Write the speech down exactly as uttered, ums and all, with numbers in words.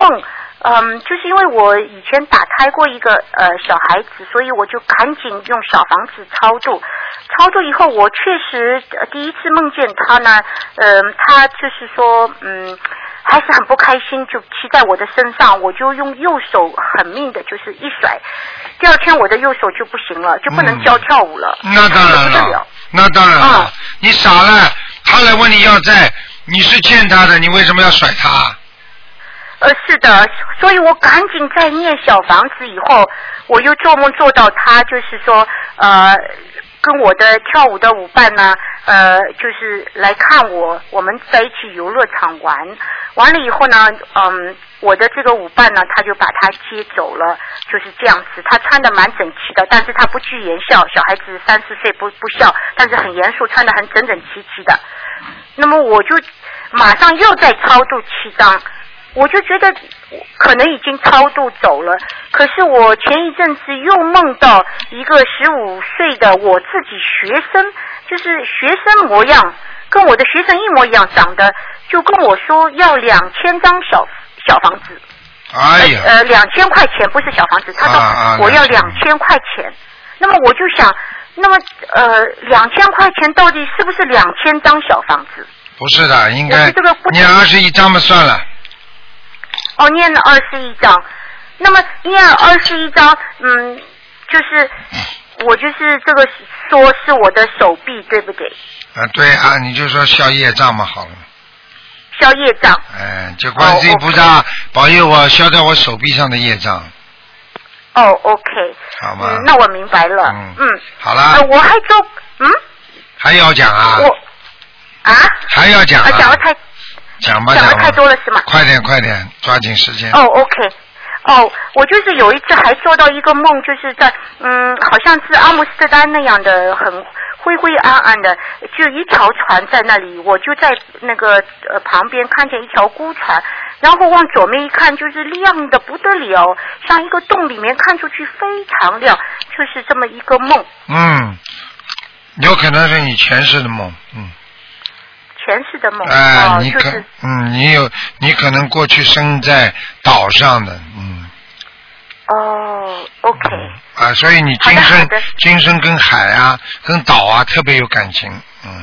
梦。嗯，就是因为我以前打胎过一个呃小孩子，所以我就赶紧用小房子超度。超度以后，我确实、呃、第一次梦见他呢，嗯、呃，他就是说，嗯，还是很不开心，就骑在我的身上，我就用右手狠命的，就是一甩。第二天我的右手就不行了，就不能教跳舞了。 嗯、那当然了，那当然了，啊、你傻了，他来问你要债，你是欠他的，你为什么要甩他？ 呃，是的，所以我赶紧在念小房子以后，我又做梦做到他，就是说，呃，跟我的跳舞的舞伴呢，呃，就是来看我，我们在一起游乐场玩，完了以后呢，嗯，我的这个舞伴呢，他就把他接走了，就是这样子。他穿的蛮整齐的，但是他不拘言笑，小孩子三四岁不不笑，但是很严肃，穿的很整整齐齐的。那么我就马上又再超度七张。我就觉得可能已经超度走了，可是我前一阵子又梦到一个十五岁的我自己学生，就是学生模样，跟我的学生一模一样，长得就跟我说要两千张小小房子， 哎呀， 呃两千块钱不是小房子，他说我要两千块钱，啊啊、那么我就想，那么呃两千块钱到底是不是两千张小房子？ 不是的，应该念二十一张嘛算了。 哦，念了二十一章，那么念了二十一章，嗯，就是我就是这个说是我的手臂，对不对？ 啊，对啊，你就说消业障嘛，好了。 消业障。 哎，就观世音菩萨保佑我消掉我手臂上的业障。 哦 ，OK。 好吗？ 嗯，那我明白了。嗯。嗯好了。 呃，我还做，嗯。 还要讲啊？ 我。啊？ 还要讲啊？ 讲了太。 讲吧， 讲的太多了是吗？ 快点快点，抓紧时间。 哦 ，OK， 哦，我就是有一次还做到一个梦，就是在嗯，好像是阿姆斯特丹那样的，很灰灰暗暗的，就一条船在那里，我就在那个呃旁边看见一条孤船，然后往左面一看，就是亮的不得了，像一个洞里面看出去非常亮，就是这么一个梦。 嗯，有可能是你前世的梦，嗯。 前世的梦， 哎、 哦， 你可、 就是、 嗯，你有你可能过去生在岛上的，嗯。 哦 ，OK。 啊，所以你今生今生跟海啊、跟岛啊特别有感情，